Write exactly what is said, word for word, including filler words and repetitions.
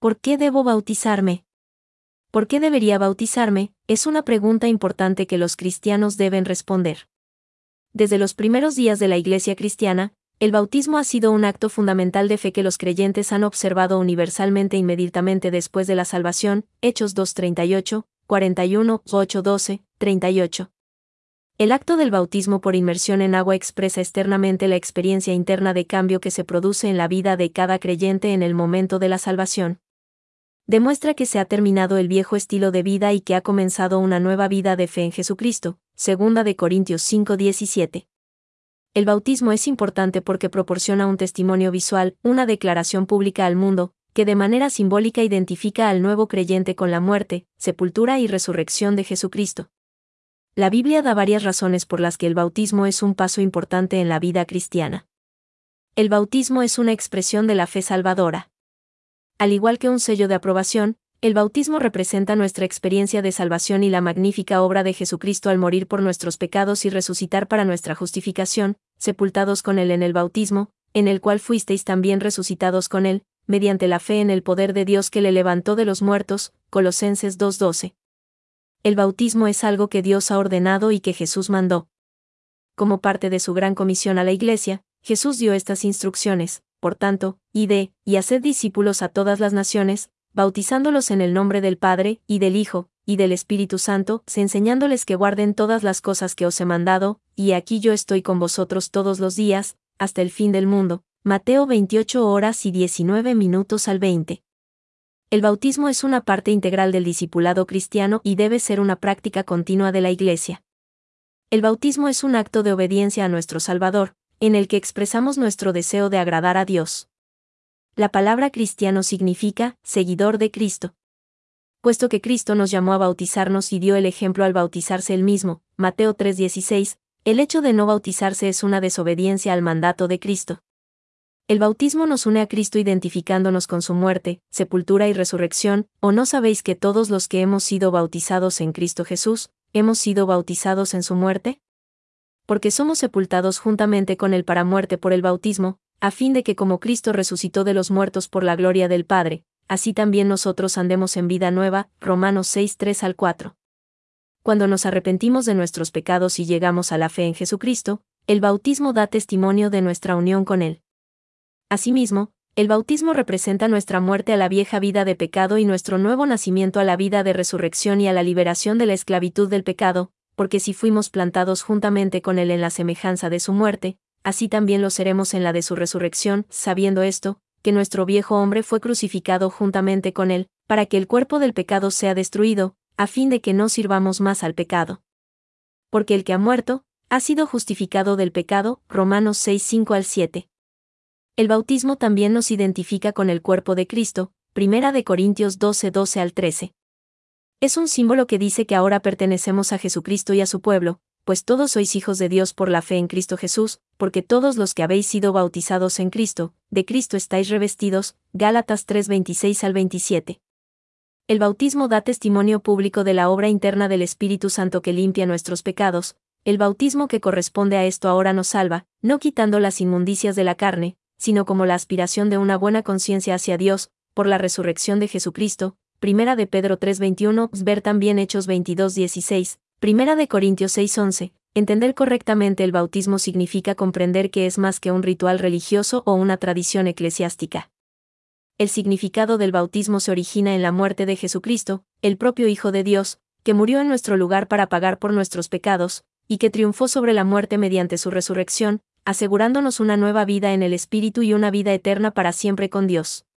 ¿Por qué debo bautizarme? ¿Por qué debería bautizarme? Es una pregunta importante que los cristianos deben responder. Desde los primeros días de la Iglesia cristiana, el bautismo ha sido un acto fundamental de fe que los creyentes han observado universalmente inmediatamente después de la salvación, Hechos dos treinta y ocho, cuarenta y uno, ocho doce, treinta y ocho. El acto del bautismo por inmersión en agua expresa externamente la experiencia interna de cambio que se produce en la vida de cada creyente en el momento de la salvación. Demuestra que se ha terminado el viejo estilo de vida y que ha comenzado una nueva vida de fe en Jesucristo, segunda de Corintios cinco diecisiete. El bautismo es importante porque proporciona un testimonio visual, una declaración pública al mundo, que de manera simbólica identifica al nuevo creyente con la muerte, sepultura y resurrección de Jesucristo. La Biblia da varias razones por las que el bautismo es un paso importante en la vida cristiana. El bautismo es una expresión de la fe salvadora. Al igual que un sello de aprobación, el bautismo representa nuestra experiencia de salvación y la magnífica obra de Jesucristo al morir por nuestros pecados y resucitar para nuestra justificación, sepultados con Él en el bautismo, en el cual fuisteis también resucitados con Él, mediante la fe en el poder de Dios que le levantó de los muertos, Colosenses dos doce. El bautismo es algo que Dios ha ordenado y que Jesús mandó. Como parte de su gran comisión a la Iglesia, Jesús dio estas instrucciones: por tanto, id, y haced discípulos a todas las naciones, bautizándolos en el nombre del Padre, y del Hijo, y del Espíritu Santo, enseñándoles que guarden todas las cosas que os he mandado, y aquí yo estoy con vosotros todos los días, hasta el fin del mundo. Mateo veintiocho horas y diecinueve minutos al veinte. El bautismo es una parte integral del discipulado cristiano y debe ser una práctica continua de la Iglesia. El bautismo es un acto de obediencia a nuestro Salvador, en el que expresamos nuestro deseo de agradar a Dios. La palabra cristiano significa seguidor de Cristo. Puesto que Cristo nos llamó a bautizarnos y dio el ejemplo al bautizarse él mismo, Mateo tres dieciséis, el hecho de no bautizarse es una desobediencia al mandato de Cristo. El bautismo nos une a Cristo identificándonos con su muerte, sepultura y resurrección. ¿O no sabéis que todos los que hemos sido bautizados en Cristo Jesús, hemos sido bautizados en su muerte? Porque somos sepultados juntamente con Él para muerte por el bautismo, a fin de que como Cristo resucitó de los muertos por la gloria del Padre, así también nosotros andemos en vida nueva. Romanos seis tres al cuatro. Cuando nos arrepentimos de nuestros pecados y llegamos a la fe en Jesucristo, el bautismo da testimonio de nuestra unión con Él. Asimismo, el bautismo representa nuestra muerte a la vieja vida de pecado y nuestro nuevo nacimiento a la vida de resurrección y a la liberación de la esclavitud del pecado, porque si fuimos plantados juntamente con Él en la semejanza de su muerte, así también lo seremos en la de su resurrección, sabiendo esto, que nuestro viejo hombre fue crucificado juntamente con Él, para que el cuerpo del pecado sea destruido, a fin de que no sirvamos más al pecado. Porque el que ha muerto, ha sido justificado del pecado. Romanos seis cinco al siete. El bautismo también nos identifica con el cuerpo de Cristo, primera de Corintios doce doce al trece. Es un símbolo que dice que ahora pertenecemos a Jesucristo y a su pueblo, pues todos sois hijos de Dios por la fe en Cristo Jesús, porque todos los que habéis sido bautizados en Cristo, de Cristo estáis revestidos. Gálatas tres veintiséis al veintisiete. El bautismo da testimonio público de la obra interna del Espíritu Santo que limpia nuestros pecados. El bautismo que corresponde a esto ahora nos salva, no quitando las inmundicias de la carne, sino como la aspiración de una buena conciencia hacia Dios, por la resurrección de Jesucristo. Primera de Pedro tres veintiuno, ver también Hechos veintidós dieciséis, Primera de Corintios seis once. Entender correctamente el bautismo significa comprender que es más que un ritual religioso o una tradición eclesiástica. El significado del bautismo se origina en la muerte de Jesucristo, el propio Hijo de Dios, que murió en nuestro lugar para pagar por nuestros pecados, y que triunfó sobre la muerte mediante su resurrección, asegurándonos una nueva vida en el Espíritu y una vida eterna para siempre con Dios.